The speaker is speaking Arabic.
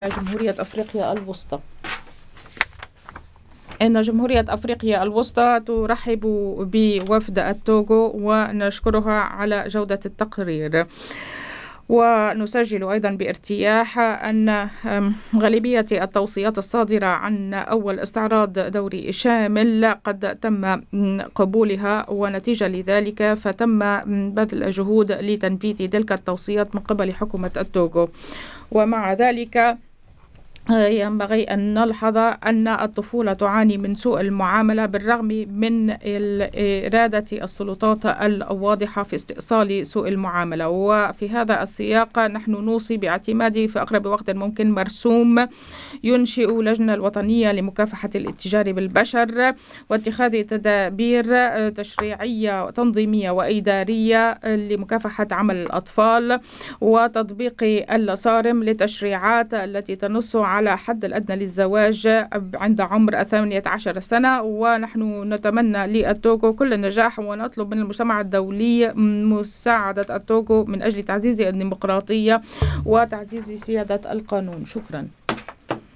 جمهورية أفريقيا الوسطى. إن جمهورية أفريقيا الوسطى ترحب بوفد التوغو ونشكرها على جودة التقرير. ونسجل أيضا بارتياح أن غالبية التوصيات الصادرة عن أول استعراض دوري شامل قد تم قبولها، ونتيجة لذلك فتم بذل جهود لتنفيذ تلك التوصيات من قبل حكومة التوغو. ومع ذلك ينبغي أن نلحظ أن الطفولة تعاني من سوء المعاملة بالرغم من إرادة السلطات الواضحة في استئصال سوء المعاملة. وفي هذا السياق نحن نوصي باعتماد في أقرب وقت ممكن مرسوم ينشئ لجنة الوطنية لمكافحة الاتجار بالبشر واتخاذ تدابير تشريعية تنظيمية وإدارية لمكافحة عمل الأطفال وتطبيق الصارم لتشريعات التي تنص على حد الأدنى للزواج عند عمر 18 سنة. ونحن نتمنى للتوغو كل النجاح ونطلب من المجتمع الدولي مساعدة التوغو من أجل تعزيز الديمقراطية وتعزيز سيادة القانون. شكرا.